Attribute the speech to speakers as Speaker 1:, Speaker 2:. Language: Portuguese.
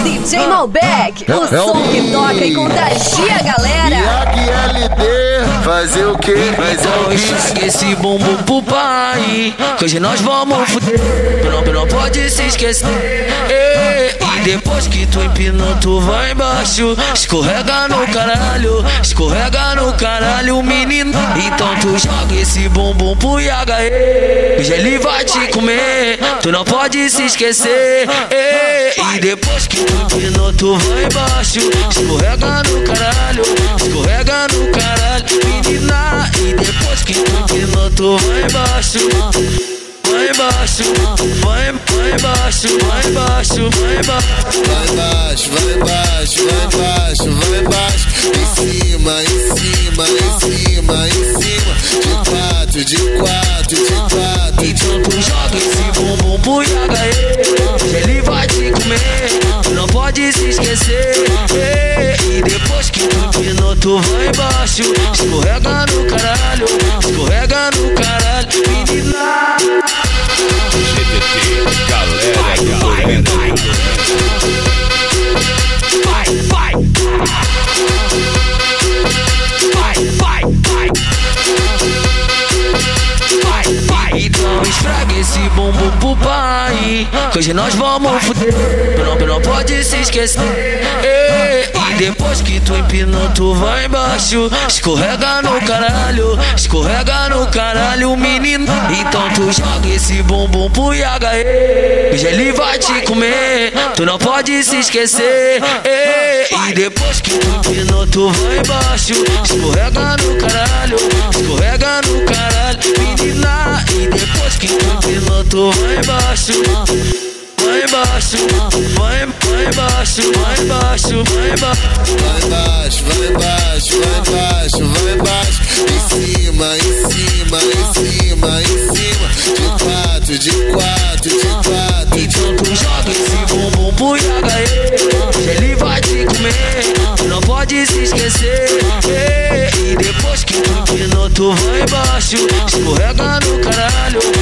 Speaker 1: DJ Malbec, o som que toca e contagia a galera.
Speaker 2: E aqui LD, fazer o quê?
Speaker 3: Então enxerga esse bumbum pro pai, que hoje nós vamos fuder. Tu não pode se esquecer. E depois que tu empinou, tu vai embaixo. Escorrega no caralho, menino. Então tu joga esse bumbum pro Yaga, hoje ele vai te comer. Tu não pode se esquecer. E depois que tu empinou, tu vai embaixo. Escorrega no caralho, menina. E depois que tu empinou, tu vai embaixo. Vai embaixo, vai embaixo, vai embaixo, vai embaixo.
Speaker 2: Vai embaixo, vai embaixo, vai embaixo, vai embaixo. Em cima, em cima, em cima, em cima. De quatro.
Speaker 3: Então tu joga esse bumbum pro Yaga, ele vai te comer. Tu não pode se esquecer. E depois que tu empinou, tu vai embaixo. Escorrega no caralho, menina.
Speaker 4: GTT, galera do Morena.
Speaker 3: Vai. Então esfrega esse bumbum pro pai, que hoje nós vamos fuder. Tu não pode se esquecer. E depois que tu empinou, tu vai embaixo. Escorrega no caralho, menino. Então tu joga esse bumbum pro Yaga, hoje ele vai te comer. Tu não pode se esquecer. E depois que tu empinou, tu vai embaixo. Escorrega no caralho, menina. E depois que tu empinou, tu vai embaixo. Vai embaixo, vai embaixo, vai embaixo, vai embaixo.
Speaker 2: Vai embaixo, vai embaixo, vai embaixo, vai embaixo. Em cima, em cima, em cima, em cima. De quatro.
Speaker 3: Então tu joga esse bumbum pro Yaga, ele vai te comer. Tu não pode se esquecer. E depois que tu empinou, tu vai embaixo. Escorrega no caralho,